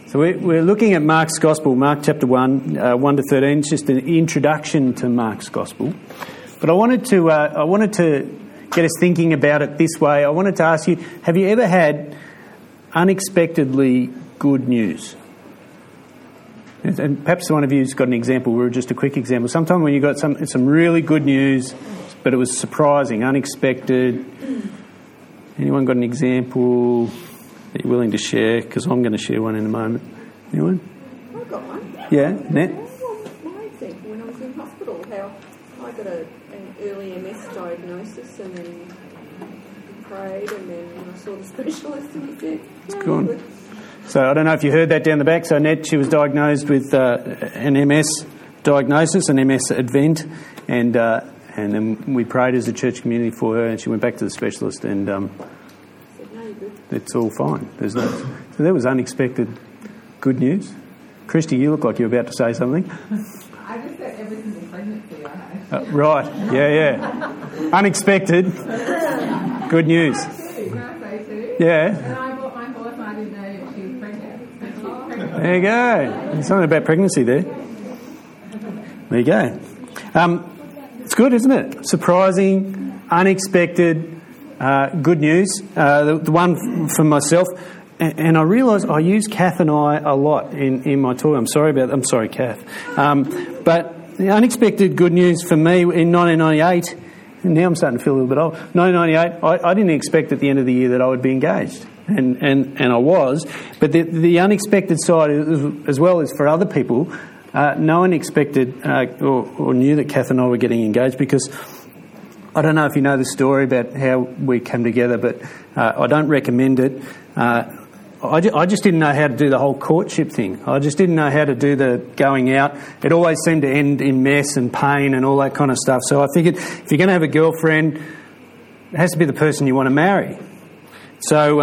So we're looking at Mark's Gospel, Mark chapter 1, 1 to 13. It's just an introduction to Mark's Gospel. But I wanted to get us thinking about it this way. I wanted to ask you, have you ever had unexpectedly good news? And perhaps one of you's got an example, or just a quick example. Sometime when you got some really good news, but it was surprising, unexpected. Anyone got an example that you're willing to share? Because I'm going to share one in a moment. Anyone? I've got one. Yeah, Nat? Well, my example, when I was in hospital, how I got an early MS diagnosis, and then prayed, and then I saw the specialist, and he said, It's gone. So I don't know if you heard that down the back. So Nat, she was diagnosed with an MS diagnosis, an MS event, and then we prayed as a church community for her, and she went back to the specialist, and it's all fine. So that was unexpected good news. Christy, you look like you're about to say something. I just said every single pregnancy I had. Right, yeah. Unexpected good news. Can I say too? Yeah. And I bought my horse and I didn't know she was pregnant. And she's pregnant. There you go. There's something about pregnancy there. There you go. It's good, isn't it? Surprising, unexpected, good news. The one for myself, and I realise I use Kath and I a lot in my talk. I'm sorry, Kath. But the unexpected good news for me in 1998, and now I'm starting to feel a little bit old. 1998, I didn't expect at the end of the year that I would be engaged. And I was. But the unexpected side, as well as for other people, no one expected or knew that Kath and I were getting engaged, because I don't know if you know the story about how we came together, but I don't recommend it. I just didn't know how to do the whole courtship thing. I just didn't know how to do the going out. It always seemed to end in mess and pain and all that kind of stuff. So I figured if you're going to have a girlfriend, it has to be the person you want to marry. So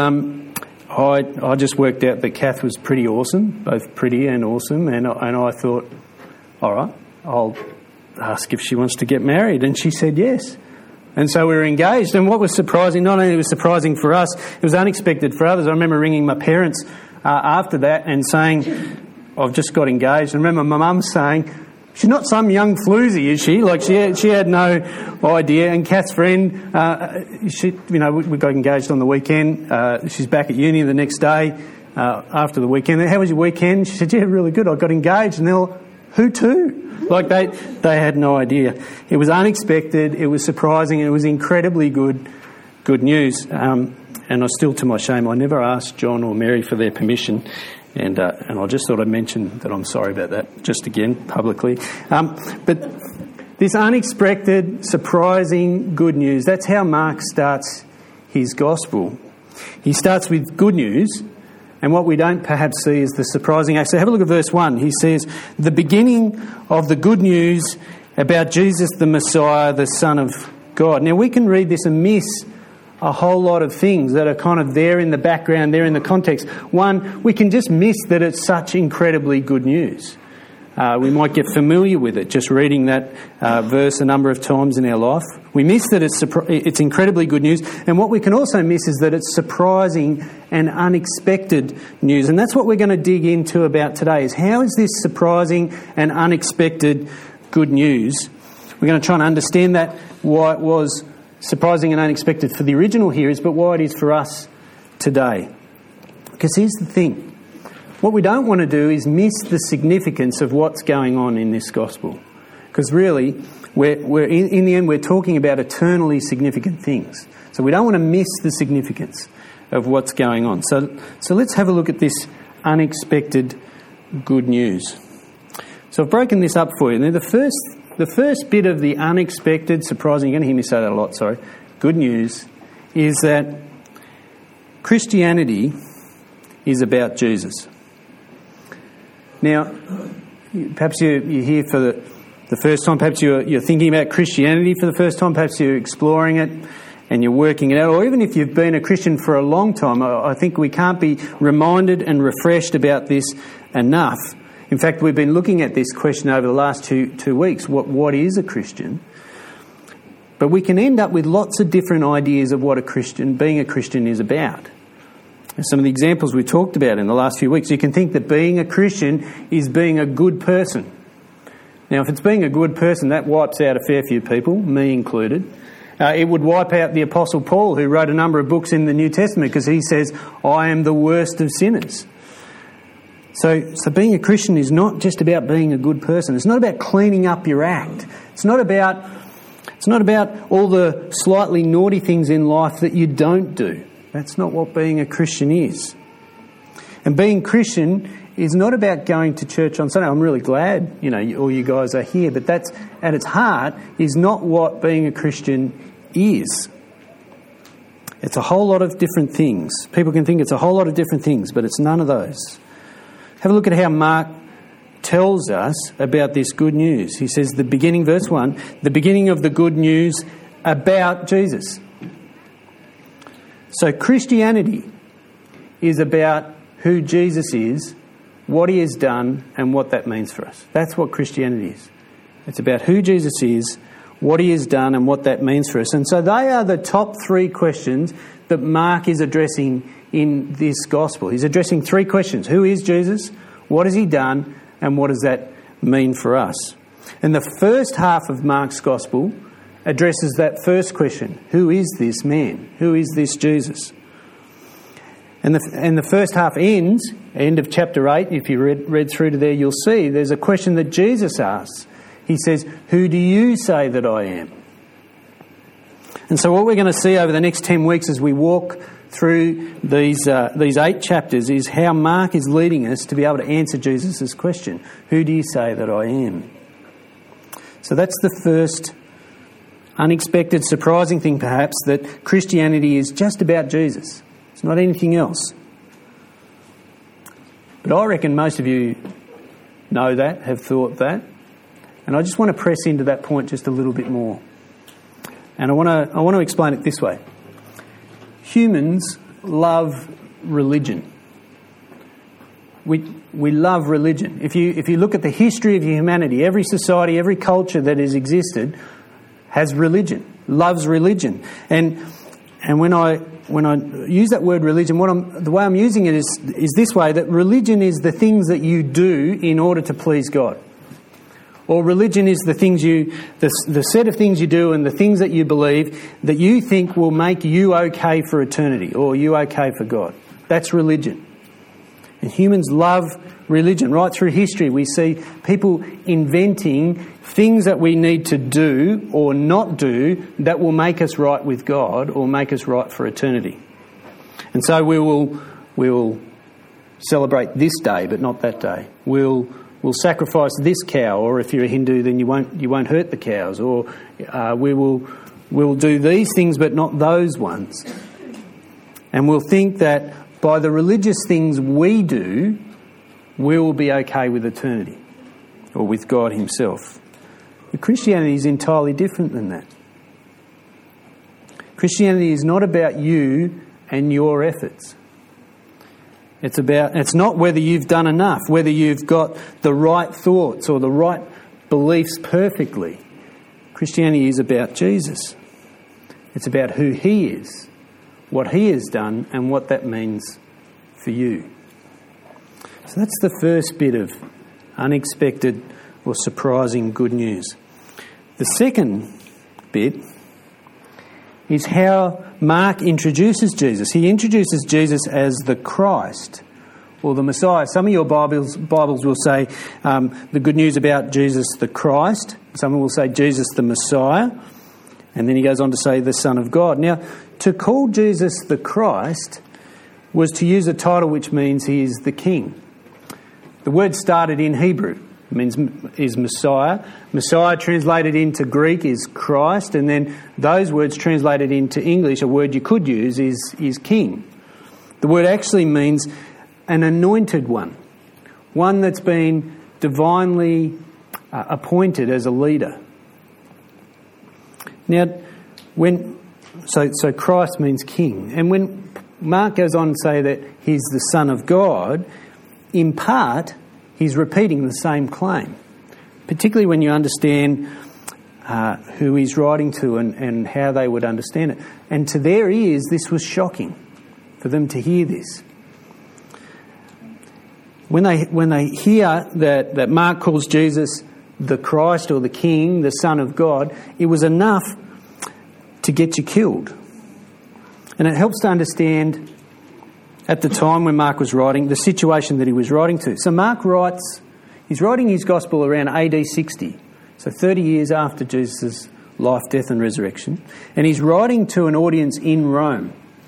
I just worked out that Kath was pretty awesome, both pretty and awesome, and I thought, all right, I'll ask if she wants to get married, and she said yes. And so we were engaged, and what was surprising, not only was it surprising for us, it was unexpected for others. I remember ringing my parents after that and saying, I've just got engaged. And I remember my mum saying, she's not some young floozy, is she? Like she had no idea. And Kath's friend, we got engaged on the weekend. She's back at uni the next day after the weekend. How was your weekend? She said, yeah, really good. I got engaged. And they were, who to? Like they had no idea. It was unexpected. It was surprising. It was incredibly good news. And I still, to my shame, I never asked John or Mary for their permission. And I just thought I'd mention that I'm sorry about that, just again, publicly. But this unexpected, surprising good news, that's how Mark starts his gospel. He starts with good news, and what we don't perhaps see is the surprising act. So have a look at verse 1. He says, the beginning of the good news about Jesus the Messiah, the Son of God. Now we can read this and miss a whole lot of things that are kind of there in the background, there in the context. One, we can just miss that it's such incredibly good news. We might get familiar with it, just reading that verse a number of times in our life. We miss that it's incredibly good news. And what we can also miss is that it's surprising and unexpected news. And that's what we're going to dig into about today, is how is this surprising and unexpected good news? We're going to try and understand that, why it was surprising and unexpected for the original hearers, but why it is for us today. Because here's the thing. What we don't want to do is miss the significance of what's going on in this gospel. Because really, we're in the end, we're talking about eternally significant things. So we don't want to miss the significance of what's going on. So let's have a look at this unexpected good news. So I've broken this up for you. Now, the first bit of the unexpected, surprising, you're going to hear me say that a lot, sorry, good news, is that Christianity is about Jesus. Now, perhaps you're here for the first time, perhaps you're thinking about Christianity for the first time, perhaps you're exploring it and you're working it out, or even if you've been a Christian for a long time, I think we can't be reminded and refreshed about this enough. In fact, we've been looking at this question over the last two weeks, what is a Christian? But we can end up with lots of different ideas of what being a Christian is about. Some of the examples we talked about in the last few weeks, you can think that being a Christian is being a good person. Now, if it's being a good person, that wipes out a fair few people, me included. It would wipe out the Apostle Paul, who wrote a number of books in the New Testament, because he says, I am the worst of sinners. So being a Christian is not just about being a good person. It's not about cleaning up your act. It's not about all the slightly naughty things in life that you don't do. That's not what being a Christian is. And being Christian is not about going to church on Sunday. I'm really glad, all you guys are here, but that's, at its heart, is not what being a Christian is. It's a whole lot of different things. People can think it's a whole lot of different things, but it's none of those. Have a look at how Mark tells us about this good news. He says, verse 1, the beginning of the good news about Jesus. So Christianity is about who Jesus is, what he has done, and what that means for us. That's what Christianity is. It's about who Jesus is, what he has done, and what that means for us. And so they are the top three questions that Mark is addressing in this gospel. He's addressing three questions. Who is Jesus? What has he done? And what does that mean for us? And the first half of Mark's gospel addresses that first question. Who is this man? Who is this Jesus? And the first half ends, end of chapter 8, if you read through to there, you'll see there's a question that Jesus asks. He says, who do you say that I am? And so what we're going to see over the next 10 weeks as we walk through these 8 chapters is how Mark is leading us to be able to answer Jesus' question. Who do you say that I am? So that's the first unexpected, surprising thing perhaps, that Christianity is just about Jesus. It's not anything else. But I reckon most of you know that, have thought that. And I just want to press into that point just a little bit more. And I want to explain it this way. Humans love religion. We love religion. If you look at the history of humanity, every society, every culture that has existed has religion, loves religion. And when I use that word religion, the way I'm using it is this way, that religion is the things that you do in order to please God. Or religion is the set of things you do and the things that you believe that you think will make you okay for eternity or you okay for God. That's religion. And humans love religion. Right through history we see people inventing things that we need to do or not do that will make us right with God or make us right for eternity. And so we will celebrate this day but not that day. We'll sacrifice this cow, or if you're a Hindu, then you won't hurt the cows, or we'll do these things but not those ones. And we'll think that by the religious things we do, we will be okay with eternity or with God himself. But Christianity is entirely different than that. Christianity is not about you and your efforts. It's not whether you've done enough, whether you've got the right thoughts or the right beliefs perfectly. Christianity is about Jesus. It's about who he is, what he has done, and what that means for you. So that's the first bit of unexpected or surprising good news. The second bit is how Mark introduces Jesus. He introduces Jesus as the Christ or the Messiah. Some of your Bibles will say the good news about Jesus the Christ. Some will say Jesus the Messiah. And then he goes on to say the Son of God. Now, to call Jesus the Christ was to use a title which means he is the King. The word started in Hebrew. Is Messiah. Messiah translated into Greek is Christ, and then those words translated into English, a word you could use, is King. The word actually means an anointed one that's been divinely appointed as a leader. Now, so Christ means King, and when Mark goes on to say that he's the Son of God, in part he's repeating the same claim, particularly when you understand who he's writing to and how they would understand it. And to their ears, this was shocking. for them to hear this. When they hear that Mark calls Jesus the Christ or the King, the Son of God, it was enough to get you killed. And it helps to understand, at the time when Mark was writing, the situation that he was writing to. So Mark he's writing his Gospel around AD 60, so 30 years after Jesus' life, death and resurrection. And he's writing to an audience in Rome.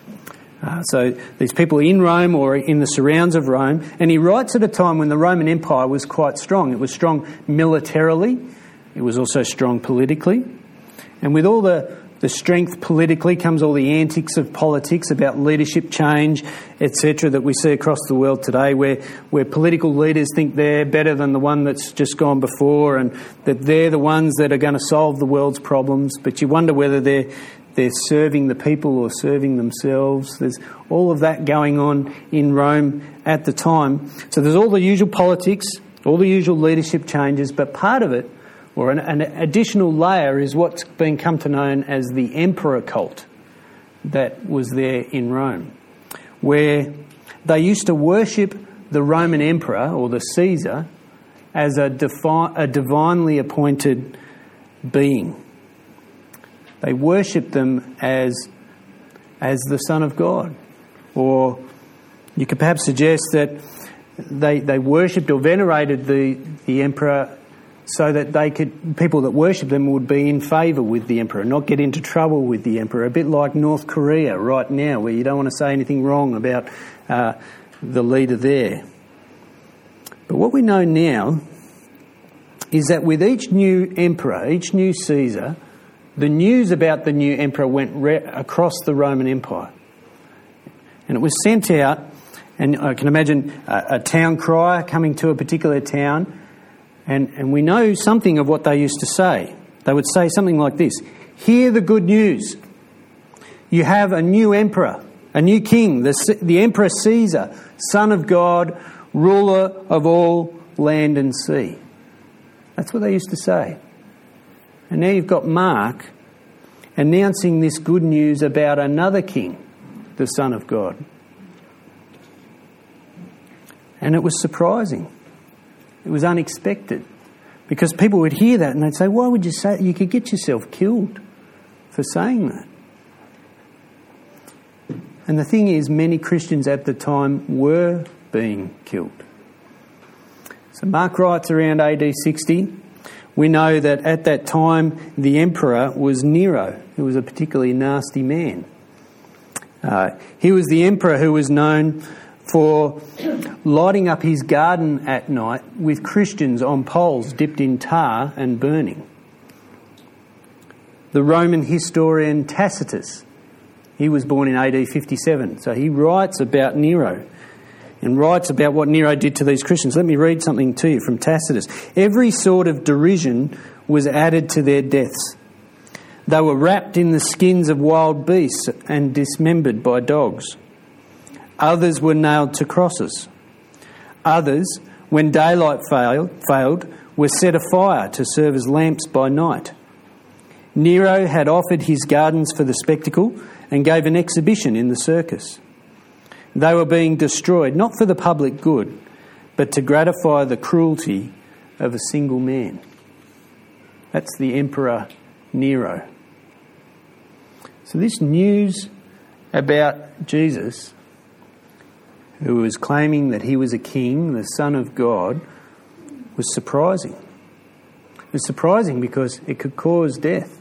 So these people in Rome or in the surrounds of Rome. And he writes at a time when the Roman Empire was quite strong. It was strong militarily. It was also strong politically. And with all the strength politically comes all the antics of politics about leadership change, etc., that we see across the world today, where political leaders think they're better than the one that's just gone before and that they're the ones that are going to solve the world's problems. But you wonder whether they're serving the people or serving themselves. There's all of that going on in Rome at the time. So there's all the usual politics, all the usual leadership changes, but part of it, or an additional layer, is what's been come to known as the emperor cult that was there in Rome, where they used to worship the Roman emperor or the Caesar as a divinely appointed being. They worshipped them as the Son of God. Or you could perhaps suggest that they worshipped or venerated the emperor so that people that worshipped them would be in favour with the emperor, not get into trouble with the emperor, a bit like North Korea right now, where you don't want to say anything wrong about the leader there. But what we know now is that with each new emperor, each new Caesar, the news about the new emperor went across the Roman Empire. And it was sent out, and I can imagine a town crier coming to a particular town, and we know something of what they used to say. They would say something like this: "Hear the good news. You have a new emperor, a new king, the Emperor Caesar, Son of God, ruler of all land and sea." That's what they used to say. And now you've got Mark announcing this good news about another king, the Son of God. And it was surprising. It was unexpected. Because people would hear that and they'd say, why would you say that? You could get yourself killed for saying that. And the thing is, many Christians at the time were being killed. So Mark writes around AD 60. We know that at that time the emperor was Nero, who was a particularly nasty man. He was the emperor who was known for lighting up his garden at night with Christians on poles dipped in tar and burning. The Roman historian Tacitus, he was born in AD 57, so he writes about Nero and writes about what Nero did to these Christians. Let me read something to you from Tacitus. Every sort of derision was added to their deaths. They were wrapped in the skins of wild beasts and dismembered by dogs. Others were nailed to crosses. Others, when daylight failed, were set afire to serve as lamps by night. Nero had offered his gardens for the spectacle and gave an exhibition in the circus. They were being destroyed, not for the public good, but to gratify the cruelty of a single man. That's the Emperor Nero. So this news about Jesus, who was claiming that he was a king, the Son of God, was surprising. It was surprising because it could cause death.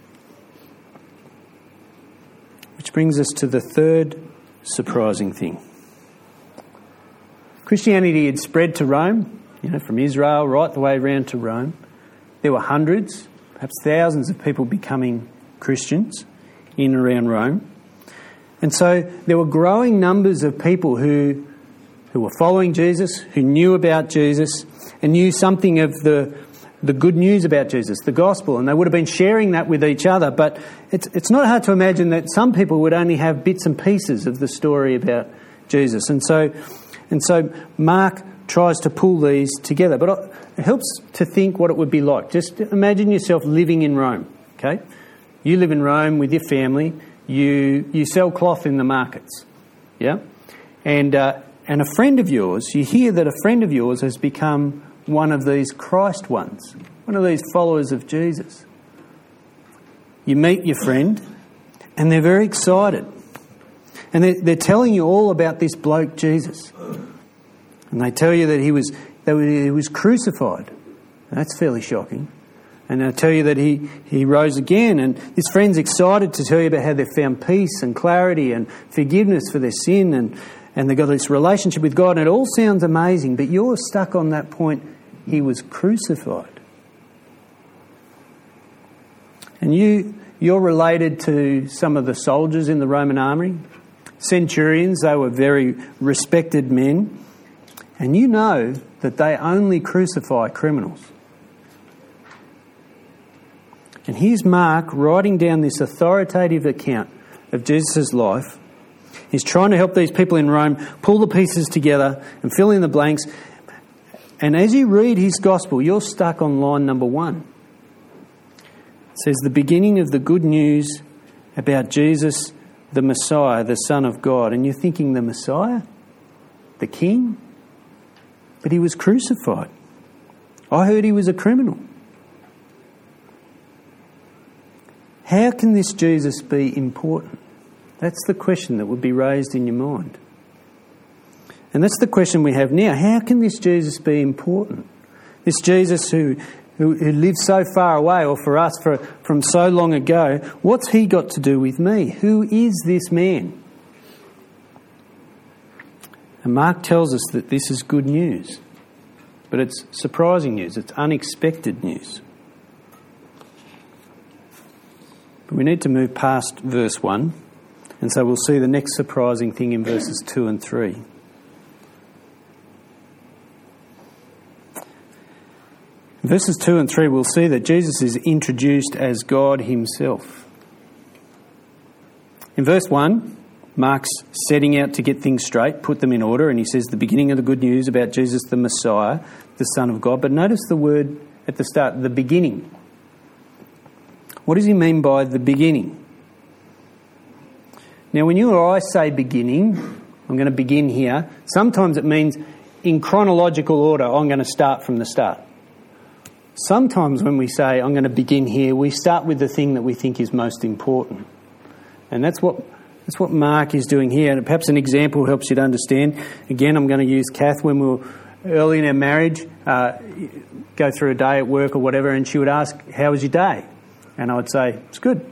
Which brings us to the third surprising thing. Christianity had spread to Rome, from Israel right the way around to Rome. There were hundreds, perhaps thousands of people becoming Christians in and around Rome. And so there were growing numbers of people who were following Jesus, who knew about Jesus and knew something of the good news about Jesus, the gospel, and they would have been sharing that with each other. But it's not hard to imagine that some people would only have bits and pieces of the story about Jesus. And so Mark tries to pull these together. But it helps to think what it would be like. Just imagine yourself living in Rome, okay? You live in Rome with your family. You sell cloth in the markets. yeah? And a friend of yours, you hear that a friend of yours has become one of these Christ ones, one of these followers of Jesus. You meet your friend and they're very excited. And they're telling you all about this bloke Jesus. And they tell you that he was crucified. That's fairly shocking. And they tell you that he rose again. And this friend's excited to tell you about how they've found peace and clarity and forgiveness for their sin and they've got this relationship with God. And it all sounds amazing, but you're stuck on that point. He was crucified. And you're related to some of the soldiers in the Roman army, centurions. They were very respected men. And you know that they only crucify criminals. And here's Mark writing down this authoritative account of Jesus' life. He's trying to help these people in Rome pull the pieces together and fill in the blanks. And as you read his gospel, you're stuck on line number 1. It says, the beginning of the good news about Jesus, the Messiah, the Son of God. And you're thinking, the Messiah? The King? But he was crucified. I heard he was a criminal. How can this Jesus be important? That's the question that would be raised in your mind. And that's the question we have now. How can this Jesus be important? This Jesus who lived so far away, or for us from so long ago, what's he got to do with me? Who is this man? And Mark tells us that this is good news. But it's surprising news. It's unexpected news. But we need to move past verse 1. And so we'll see the next surprising thing in verses 2 and 3. In verses 2 and 3, we'll see that Jesus is introduced as God himself. In verse 1, Mark's setting out to get things straight, put them in order, and he says the beginning of the good news about Jesus the Messiah, the Son of God. But notice the word at the start, the beginning. What does he mean by the beginning? Now, when you or I say beginning, I'm going to begin here, sometimes it means in chronological order, I'm going to start from the start. Sometimes when we say, I'm going to begin here, we start with the thing that we think is most important. And that's what Mark is doing here. And perhaps an example helps you to understand. Again, I'm going to use Kath when we were early in our marriage, go through a day at work or whatever, and she would ask, how was your day? And I would say, it's good.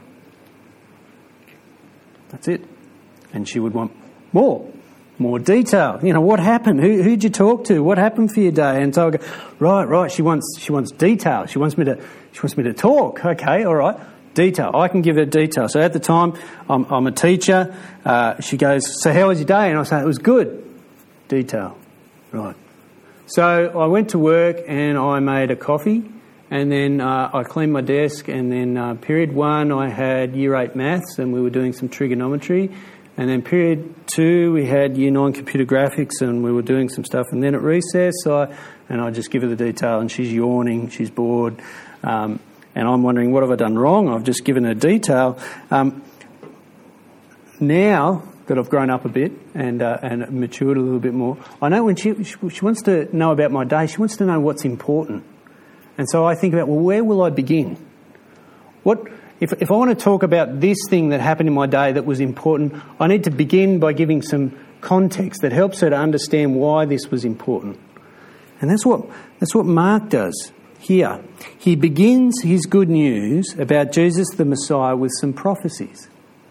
That's it. And she would want more detail. You know, what happened? Who'd you talk to? What happened for your day? And so I go, right. She wants detail. She wants me to talk. Okay, all right. Detail. I can give her detail. So at the time, I'm a teacher. She goes, so how was your day? And I say, it was good. Detail. Right. So I went to work and I made a coffee. And then I cleaned my desk, and then period 1 I had year 8 maths, and we were doing some trigonometry. And then period 2 we had year 9 computer graphics, and we were doing some stuff. And then at recess I just give her the detail, and she's yawning, she's bored, and I'm wondering, what have I done wrong? I've just given her detail. Now that I've grown up a bit and matured a little bit more, I know when she wants to know about my day, she wants to know what's important. And so I think about, well, where will I begin? If I want to talk about this thing that happened in my day that was important, I need to begin by giving some context that helps her to understand why this was important. And that's what Mark does here. He begins his good news about Jesus the Messiah with some prophecies.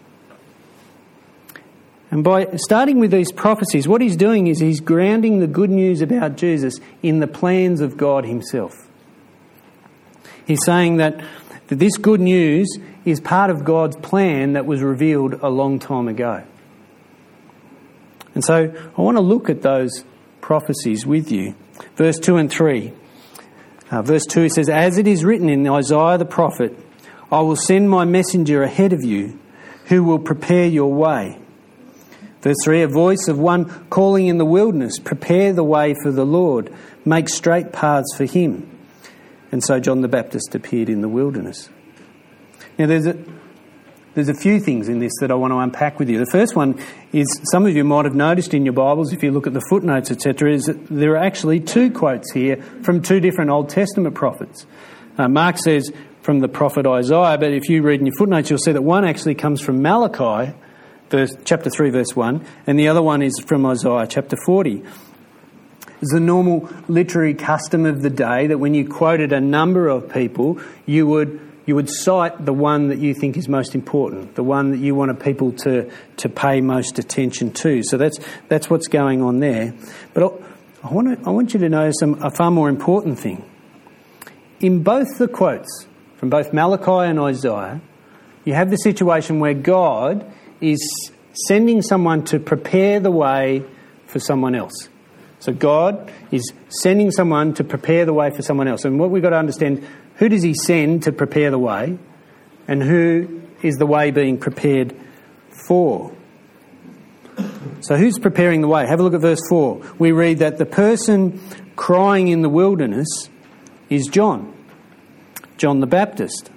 And by starting with these prophecies, what he's doing is he's grounding the good news about Jesus in the plans of God himself. He's saying that this good news is part of God's plan that was revealed a long time ago. And so I want to look at those prophecies with you. Verse 2 and 3. Verse 2 says, as it is written in Isaiah the prophet, I will send my messenger ahead of you who will prepare your way. Verse 3, a voice of one calling in the wilderness, prepare the way for the Lord, make straight paths for him. And so John the Baptist appeared in the wilderness. Now there's there's a few things in this that I want to unpack with you. The first one is, some of you might have noticed in your Bibles, if you look at the footnotes, etc., is that there are actually two quotes here from two different Old Testament prophets. Mark says from the prophet Isaiah, but if you read in your footnotes, you'll see that one actually comes from Malachi, chapter 3, verse 1, and the other one is from Isaiah chapter 40. It's the normal literary custom of the day that when you quoted a number of people, you would cite the one that you think is most important, the one that you wanted people to pay most attention to. So that's what's going on there. But I want you to notice a far more important thing. In both the quotes, from both Malachi and Isaiah, you have the situation where God is sending someone to prepare the way for someone else. So God is sending someone to prepare the way for someone else. And what we've got to understand, who does he send to prepare the way? And who is the way being prepared for? So who's preparing the way? Have a look at verse 4. We read that the person crying in the wilderness is John the Baptist.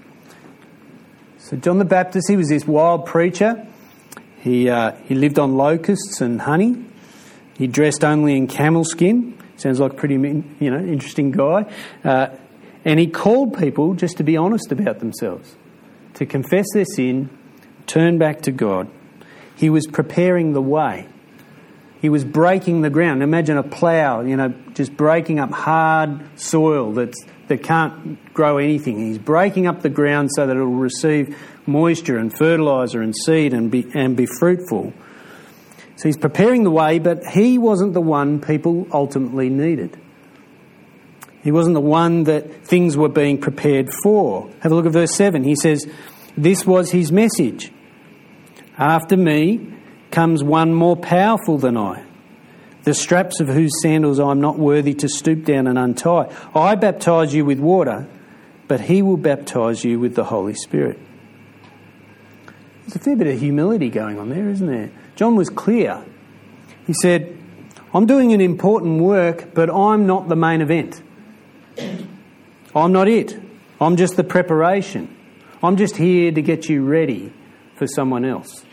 So John the Baptist, he was this wild preacher. He lived on locusts and honey. He dressed only in camel skin. Sounds like a pretty, interesting guy. And he called people just to be honest about themselves, to confess their sin, turn back to God. He was preparing the way. He was breaking the ground. Imagine a plough, just breaking up hard soil that can't grow anything. He's breaking up the ground so that it will receive moisture and fertiliser and seed and be fruitful. So he's preparing the way, but he wasn't the one people ultimately needed. He wasn't the one that things were being prepared for. Have a look at verse 7. He says, this was his message. After me comes one more powerful than I, the straps of whose sandals I am not worthy to stoop down and untie. I baptise you with water, but he will baptise you with the Holy Spirit. There's a fair bit of humility going on there, isn't there? John was clear. He said, I'm doing an important work, but I'm not the main event. I'm not it. I'm just the preparation. I'm just here to get you ready for someone else.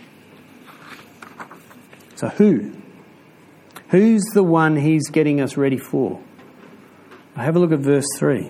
So who? Who's the one he's getting us ready for? Have a look at verse 3.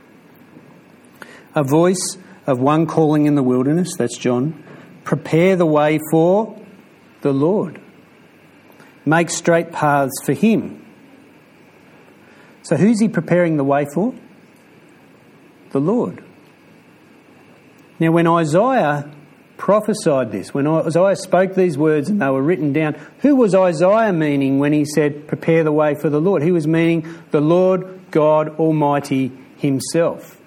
A voice of one calling in the wilderness, that's John, prepare the way for the Lord. Make straight paths for him. So who's he preparing the way for? The Lord. Now when Isaiah prophesied this, when Isaiah spoke these words and they were written down, who was Isaiah meaning when he said prepare the way for the Lord? He was meaning the Lord God Almighty himself.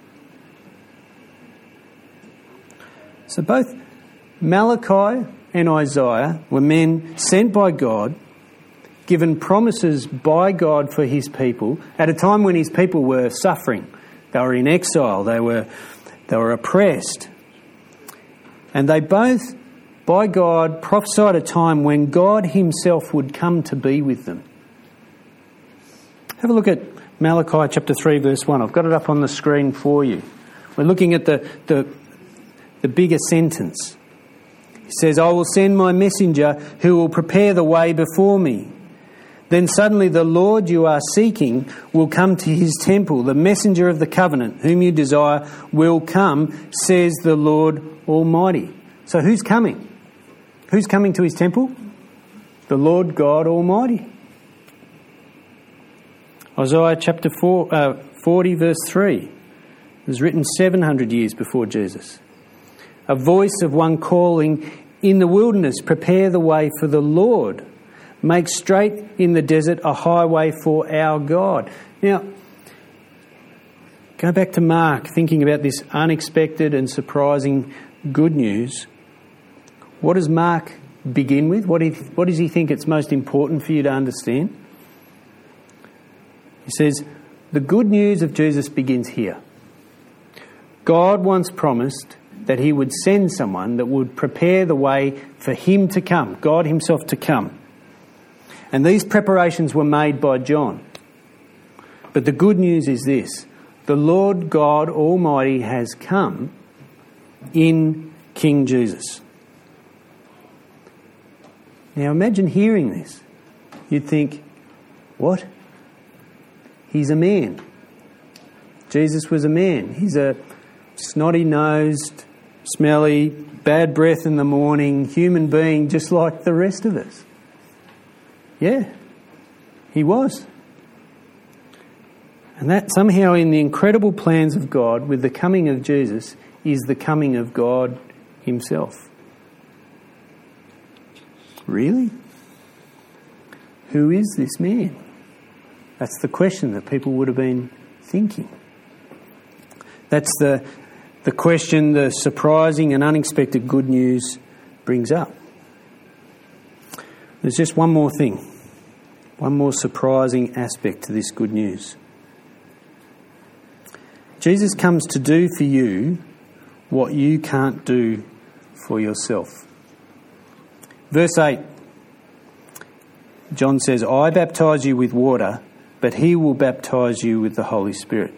So both Malachi and Isaiah were men sent by God, given promises by God for his people at a time when his people were suffering. They were in exile. They were oppressed. And they both, by God, prophesied a time when God himself would come to be with them. Have a look at Malachi chapter 3, verse 1. I've got it up on the screen for you. We're looking at the bigger sentence. He says, I will send my messenger who will prepare the way before me. Then suddenly the Lord you are seeking will come to his temple. The messenger of the covenant, whom you desire, will come, says the Lord Almighty. So who's coming? Who's coming to his temple? The Lord God Almighty. Isaiah chapter 40, verse 3. It was written 700 years before Jesus. A voice of one calling in the wilderness, prepare the way for the Lord. Make straight in the desert a highway for our God. Now, go back to Mark, thinking about this unexpected and surprising good news. What does Mark begin with? What does he think it's most important for you to understand? He says, the good news of Jesus begins here. God once promised that he would send someone that would prepare the way for him to come, God himself to come. And these preparations were made by John. But the good news is this: the Lord God Almighty has come in King Jesus. Now imagine hearing this. You'd think, what? He's a man. Jesus was a man. He's a snotty-nosed, smelly, bad breath in the morning, human being just like the rest of us. Yeah, he was. And that somehow in the incredible plans of God, with the coming of Jesus, is the coming of God himself. Really? Who is this man? That's the question that people would have been thinking. That's the question the surprising and unexpected good news brings up. There's just one more thing, one more surprising aspect to this good news. Jesus comes to do for you what you can't do for yourself. Verse 8, John says, I baptise you with water, but he will baptise you with the Holy Spirit.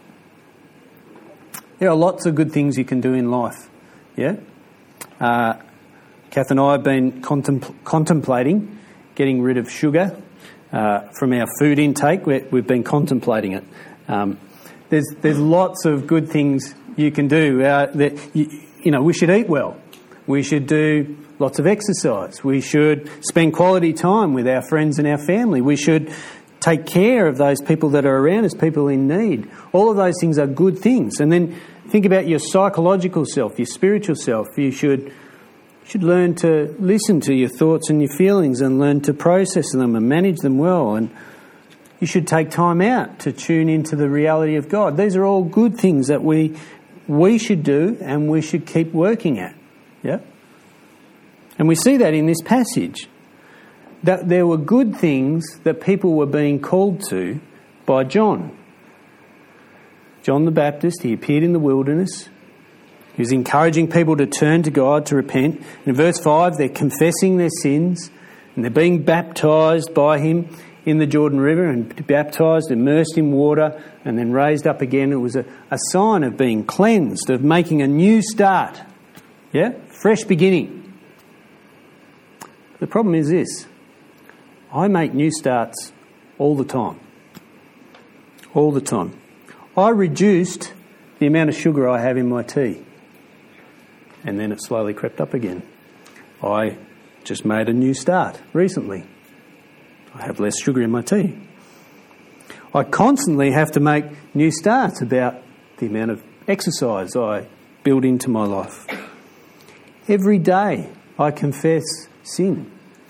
There are lots of good things you can do in life, yeah? Kath and I have been contemplating getting rid of sugar from our food intake. We've been contemplating it. There's lots of good things you can do. We should eat well. We should do lots of exercise. We should spend quality time with our friends and our family. We should take care of those people that are around us, people in need. All of those things are good things. And then think about your psychological self, your spiritual self. You should learn to listen to your thoughts and your feelings and learn to process them and manage them well. And you should take time out to tune into the reality of God. These are all good things that we should do and we should keep working at. Yeah? And we see that in this passage, that there were good things that people were being called to by John. John the Baptist, he appeared in the wilderness. He was encouraging people to turn to God, to repent. And in verse 5, they're confessing their sins and they're being baptised by him in the Jordan River, and baptised, immersed in water, and then raised up again. It was a sign of being cleansed, of making a new start. Yeah? Fresh beginning. The problem is this. I make new starts all the time. All the time. I reduced the amount of sugar I have in my tea. And then it slowly crept up again. I just made a new start recently. I have less sugar in my tea. I constantly have to make new starts about the amount of exercise I build into my life. Every day I confess sin.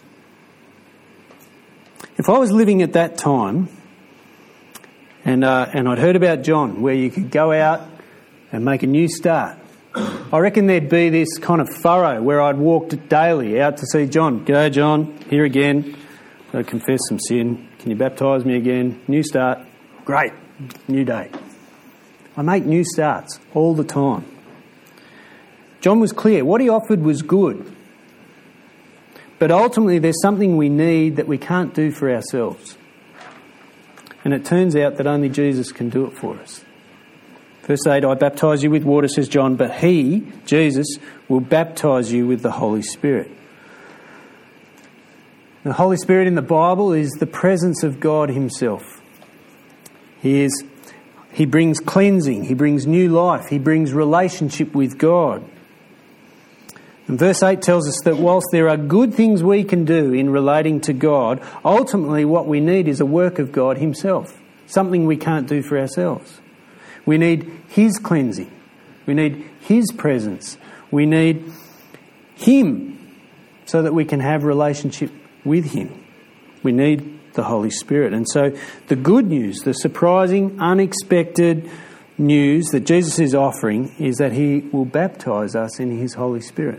If I was living at that time and I'd heard about John, where you could go out and make a new start, I reckon there'd be this kind of furrow where I'd walk daily out to see John. G'day, John, here again. I confess some sin. Can you baptise me again? New start. Great. New day. I make new starts all the time. John was clear. What he offered was good. But ultimately there's something we need that we can't do for ourselves. And it turns out that only Jesus can do it for us. Verse 8, I baptise you with water, says John, but he, Jesus, will baptise you with the Holy Spirit. The Holy Spirit in the Bible is the presence of God himself. He brings cleansing, he brings new life, he brings relationship with God. And verse 8 tells us that whilst there are good things we can do in relating to God, ultimately what we need is a work of God himself, something we can't do for ourselves. We need his cleansing. We need his presence. We need him so that we can have relationship with him. We need the Holy Spirit. And so the good news, the surprising, unexpected news that Jesus is offering is that he will baptise us in his Holy Spirit.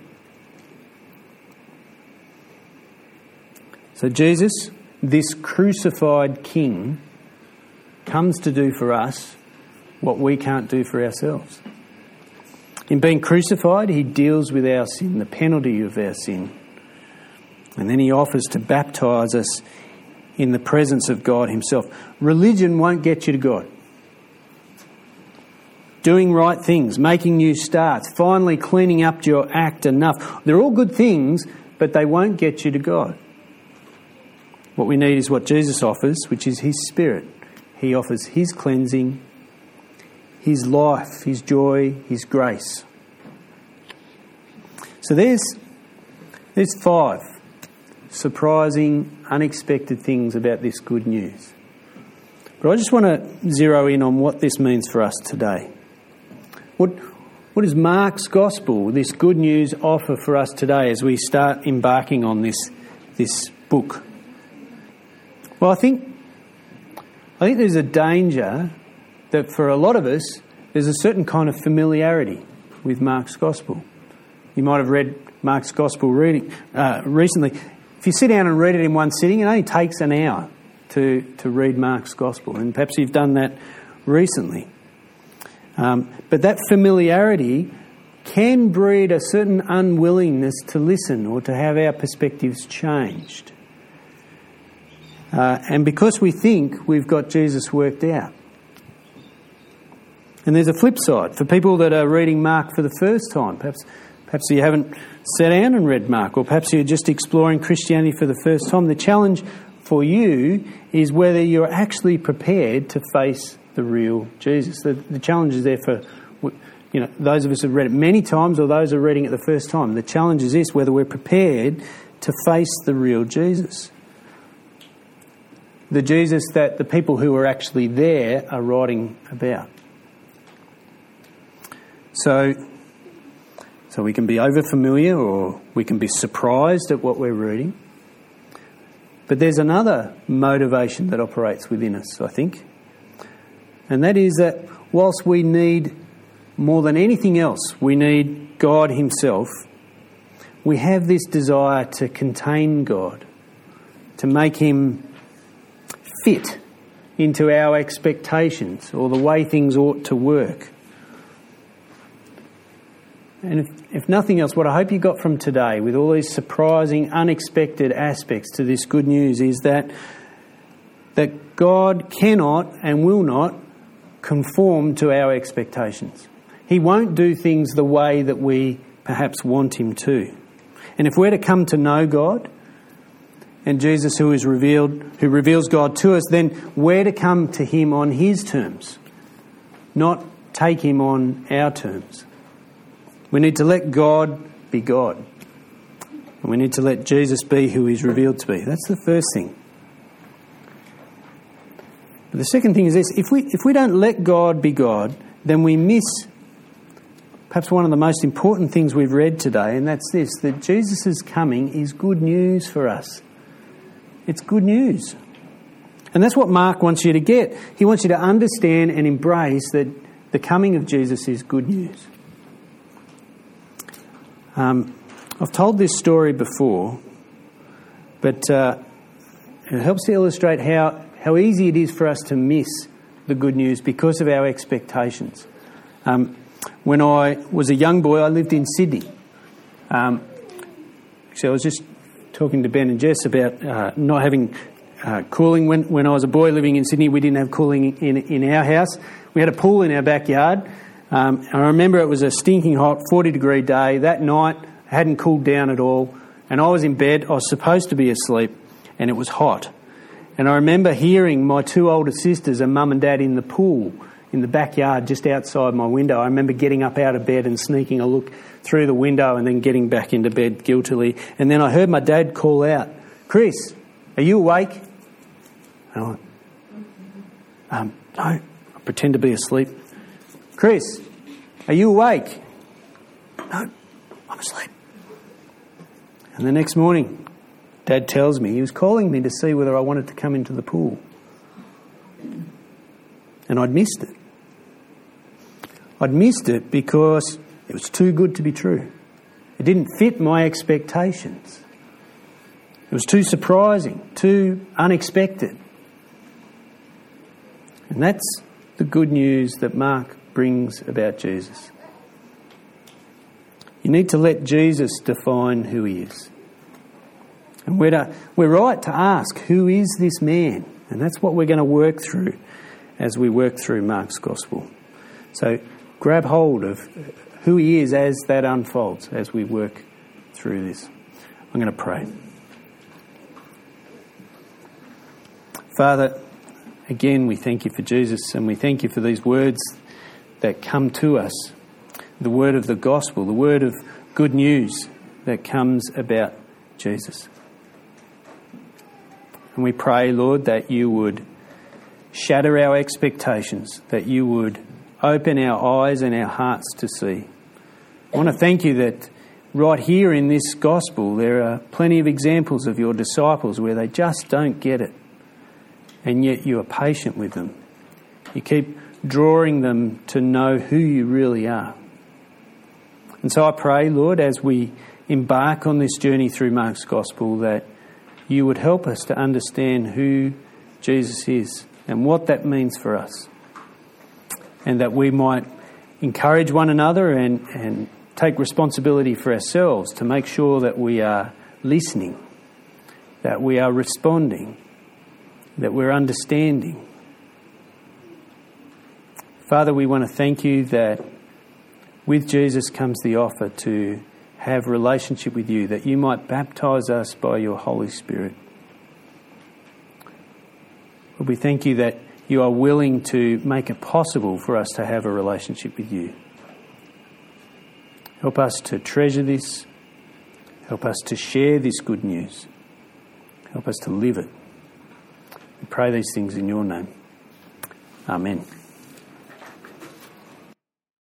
So Jesus, this crucified King, comes to do for us what we can't do for ourselves. In being crucified, he deals with our sin, the penalty of our sin. And then he offers to baptise us in the presence of God himself. Religion won't get you to God. doing right things, making new starts, finally cleaning up your act enough. They're all good things, but they won't get you to God. What we need is what Jesus offers, which is his Spirit. He offers his cleansing, his life, his joy, his grace. So there's 5 surprising, unexpected things about this good news. But I just want to zero in on what this means for us today. What does Mark's Gospel, this good news, offer for us today as we start embarking on this book? Well, I think there's a danger that for a lot of us, there's a certain kind of familiarity with Mark's Gospel. You might have read Mark's Gospel reading recently. If you sit down and read it in one sitting, it only takes an hour to read Mark's Gospel, and perhaps you've done that recently. But that familiarity can breed a certain unwillingness to listen or to have our perspectives changed. And because we think we've got Jesus worked out. And there's a flip side. For people that are reading Mark for the first time, perhaps you haven't sat down and read Mark, or perhaps you're just exploring Christianity for the first time, the challenge for you is whether you're actually prepared to face the real Jesus. The challenge is there for those of us who have read it many times or those who are reading it the first time. The challenge is this, whether we're prepared to face the real Jesus. The Jesus that the people who are actually there are writing about. So we can be over-familiar or we can be surprised at what we're reading. But there's another motivation that operates within us, I think. And that is that whilst we need, more than anything else, we need God himself, we have this desire to contain God, to make him fit into our expectations or the way things ought to work. And if nothing else, what I hope you got from today, with all these surprising, unexpected aspects to this good news, is that God cannot and will not conform to our expectations. He won't do things the way that we perhaps want him to. And if we're to come to know God, and Jesus who reveals God to us, then we're to come to him on his terms, not take him on our terms. We need to let God be God. And we need to let Jesus be who he's revealed to be. That's the first thing. But the second thing is this. If we don't let God be God, then we miss perhaps one of the most important things we've read today, and that's this, that Jesus' coming is good news for us. It's good news. And that's what Mark wants you to get. He wants you to understand and embrace that the coming of Jesus is good news. I've told this story before, but it helps to illustrate how easy it is for us to miss the good news because of our expectations. When I was a young boy, I lived in Sydney. Actually, I was just talking to Ben and Jess about not having cooling. When I was a boy living in Sydney, we didn't have cooling in our house. We had a pool in our backyard. I remember it was a stinking hot 40-degree day. That night, I hadn't cooled down at all. And I was in bed. I was supposed to be asleep. And it was hot. And I remember hearing my 2 older sisters and Mum and Dad in the pool in the backyard just outside my window. I remember getting up out of bed and sneaking a look through the window and then getting back into bed guiltily. And then I heard my dad call out, "Chris, are you awake?" And I went, "No." I pretend to be asleep. "Chris, are you awake?" "No, I'm asleep." And the next morning, Dad tells me he was calling me to see whether I wanted to come into the pool. And I'd missed it. I'd missed it because it was too good to be true. It didn't fit my expectations. It was too surprising, too unexpected. And that's the good news that Mark brings about Jesus. You need to let Jesus define who he is. And we're right to ask, who is this man? And that's what we're going to work through as we work through Mark's Gospel. So grab hold of who he is as that unfolds, as we work through this. I'm going to pray. Father, again, we thank you for Jesus, and we thank you for these words that come to us, the word of the gospel, the word of good news that comes about Jesus. And we pray, Lord, that you would shatter our expectations, that you would open our eyes and our hearts to see. I want to thank you that right here in this gospel there are plenty of examples of your disciples where they just don't get it, and yet you are patient with them. You keep drawing them to know who you really are. And so I pray, Lord, as we embark on this journey through Mark's gospel, that you would help us to understand who Jesus is and what that means for us, and that we might encourage one another and take responsibility for ourselves to make sure that we are listening, that we are responding, that we're understanding. Father, we want to thank you that with Jesus comes the offer to have relationship with you, that you might baptise us by your Holy Spirit. Lord, we thank you that you are willing to make it possible for us to have a relationship with you. Help us to treasure this. Help us to share this good news. Help us to live it. We pray these things in your name. Amen.